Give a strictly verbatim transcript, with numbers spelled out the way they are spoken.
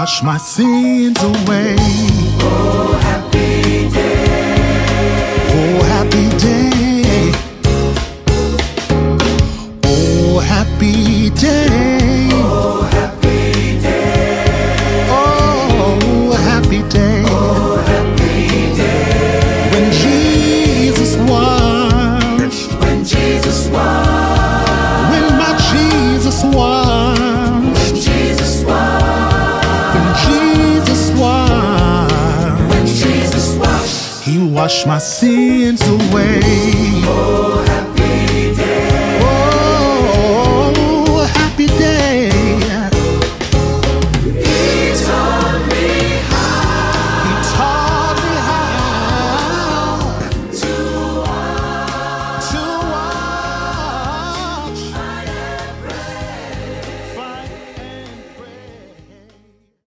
washed my sins away. Oh, happy day. Oh, happy day. Oh, happy day. Oh, happy day. Oh, happy day. Oh, happy day. When Jesus won. When Jesus won. When my Jesus won. When Jesus won. When Jesus won. When Jesus washed. He washed my sins away. Oh, happy